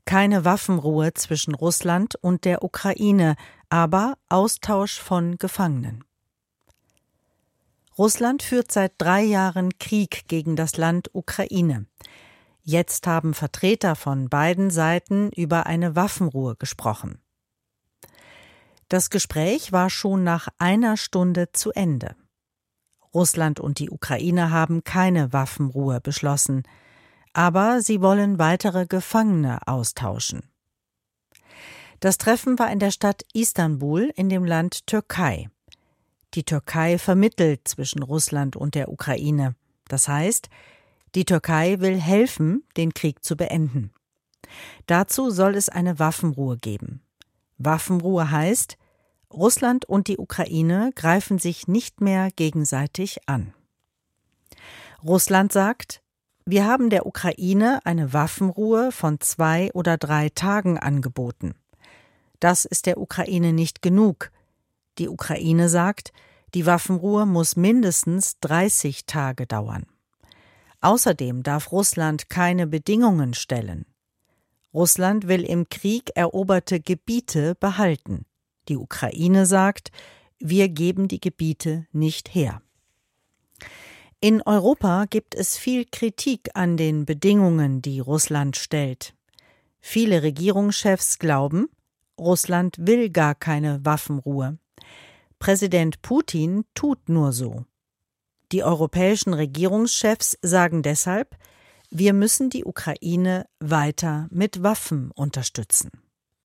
Keine Waffenruhe zwischen Russland und der Ukraine, aber Austausch von Gefangenen. Russland führt seit 3 Jahren Krieg gegen das Land Ukraine. Jetzt haben Vertreter von beiden Seiten über eine Waffenruhe gesprochen. Das Gespräch war schon nach 1 Stunde zu Ende. Russland und die Ukraine haben keine Waffenruhe beschlossen, aber sie wollen weitere Gefangene austauschen. Das Treffen war in der Stadt Istanbul in dem Land Türkei. Die Türkei vermittelt zwischen Russland und der Ukraine. Das heißt, die Türkei will helfen, den Krieg zu beenden. Dazu soll es eine Waffenruhe geben. Waffenruhe heißt, Russland und die Ukraine greifen sich nicht mehr gegenseitig an. Russland sagt, wir haben der Ukraine eine Waffenruhe von 2 oder 3 Tagen angeboten. Das ist der Ukraine nicht genug. Die Ukraine sagt, die Waffenruhe muss mindestens 30 Tage dauern. Außerdem darf Russland keine Bedingungen stellen. Russland will im Krieg eroberte Gebiete behalten. Die Ukraine sagt, wir geben die Gebiete nicht her. In Europa gibt es viel Kritik an den Bedingungen, die Russland stellt. Viele Regierungschefs glauben, Russland will gar keine Waffenruhe. Präsident Putin tut nur so. Die europäischen Regierungschefs sagen deshalb, wir müssen die Ukraine weiter mit Waffen unterstützen.